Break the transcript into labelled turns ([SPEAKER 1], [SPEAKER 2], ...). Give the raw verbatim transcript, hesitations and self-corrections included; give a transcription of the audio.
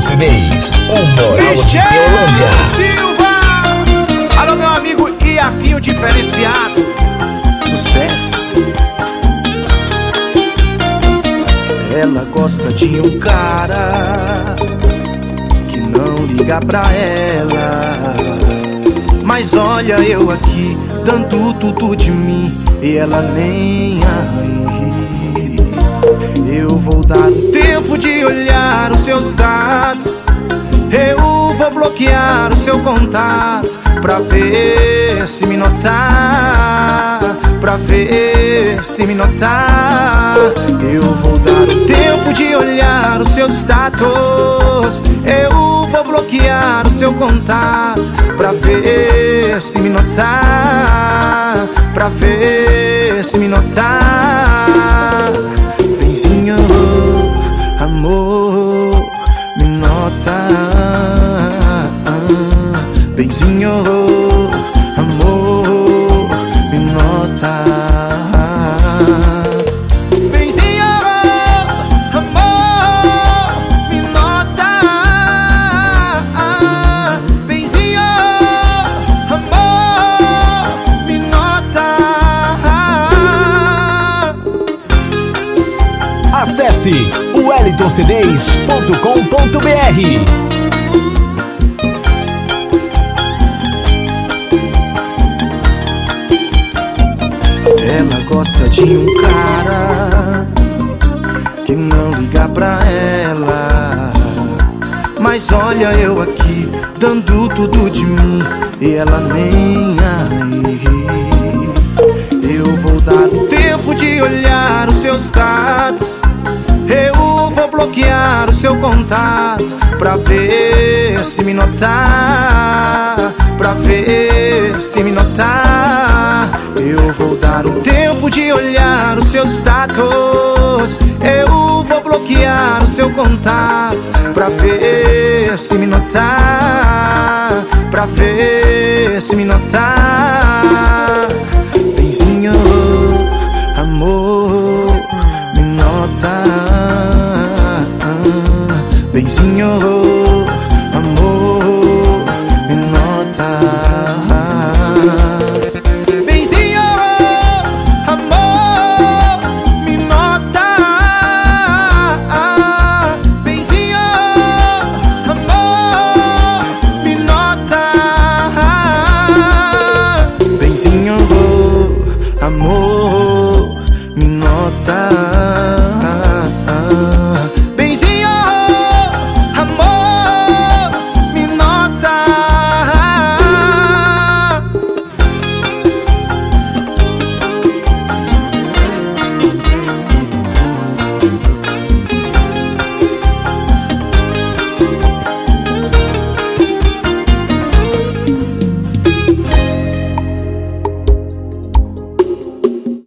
[SPEAKER 1] Cedês, o moral de
[SPEAKER 2] Michel
[SPEAKER 1] Teolândia.
[SPEAKER 2] Silva. Alô, meu amigo Iaquinho diferenciado. Sucesso. Ela gosta de um cara que não liga pra ela, mas olha eu aqui dando tudo de mim e ela nem aí. Eu vou dar um tempo de olhar os seus dados, eu vou bloquear o seu contato pra ver se me notar, pra ver se me notar. Eu vou dar um tempo de olhar os seus status, eu vou bloquear o seu contato pra ver se me notar, pra ver se me notar. Benzinho, amor, me nota. Benzinho, amor, me nota. Benzinho, amor, me nota. Benzinho, amor, me nota.
[SPEAKER 1] Acesse o wellington cedês ponto com ponto br.
[SPEAKER 2] Ela gosta de um cara que não liga pra ela, mas olha eu aqui dando tudo de mim e ela nem aí. Eu vou dar um tempo de olhar os seus dados, eu vou bloquear o seu contato pra ver se me notar, pra ver se me notar. Eu vou dar um tempo de olhar os seus status, eu vou bloquear o seu contato pra ver se me notar, pra ver se me notar. Benzinho, amor, me nota. Benzinho,